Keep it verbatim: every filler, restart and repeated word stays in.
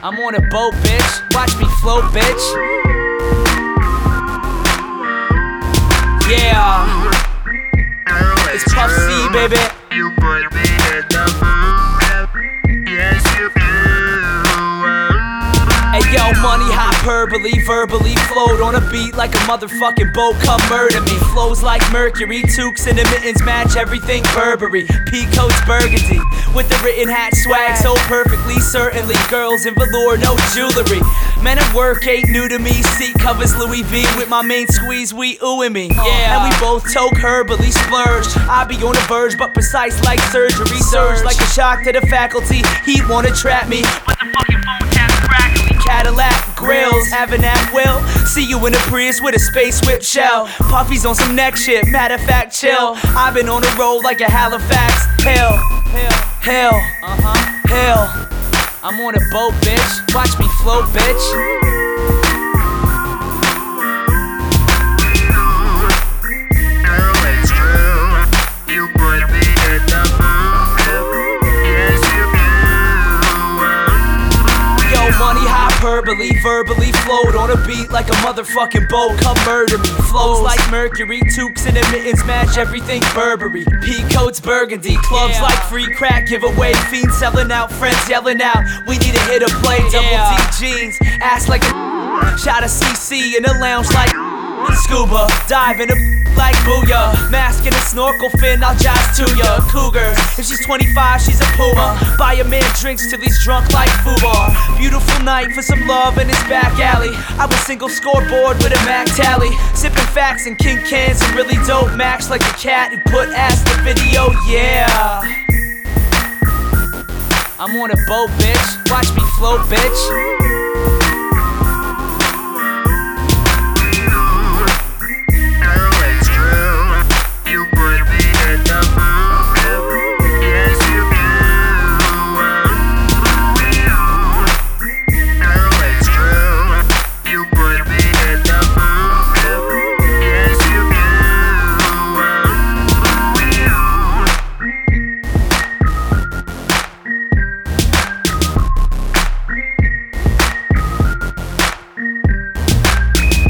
I'm on a boat, bitch. Watch me float, bitch. Yeah. It's Puff C, baby. You put me in the mood. Yes, you do. Hey yo, money hyperbole, verbally float on a beat like a motherfucking boat. Come murder me. Flows like mercury, toques and mittens match everything Burberry. Peacoats burgundy with the written hat swag so perfectly. Certainly girls in velour, no jewelry. Men at work ain't new to me. Seat covers Louis V with my main squeeze. We oohing me, yeah. And we both toke herbally splurge. I be on the verge, but precise like surgery. Surge like a shock to the faculty. He wanna trap me, but the fucking phone taps crackly. Cadillac grills, having that will. See you in a Prius with a space whip shell. Puffy's on some neck shit, matter of fact, chill. I've been on a roll like a Halifax. Hell, hell, hell, uh-huh, hell. I'm on a boat, bitch. Watch me float, bitch. Money hyperbole, verbally float on a beat like a motherfucking boat. Come murder me. Flows like mercury, toques and mittens match everything Burberry. Peacoats burgundy, clubs yeah. Like free crack giveaway. Fiends selling out, friends yelling out. We need a hit or play. Double yeah. D jeans, ass like a shot of C C in a lounge like scuba. Dive in a like booyah. Mask and a snorkel fin, I'll jive to ya. Cougars, if she's twenty-five, she's a puma. Buy a man drinks till he's drunk like Fubar. Beautiful night for some love in his back alley. I was single scoreboard with a Mac tally. Sipping facts and king cans and really dope max like a cat who put ass to video, yeah. I'm on a boat, bitch. Watch me float, bitch.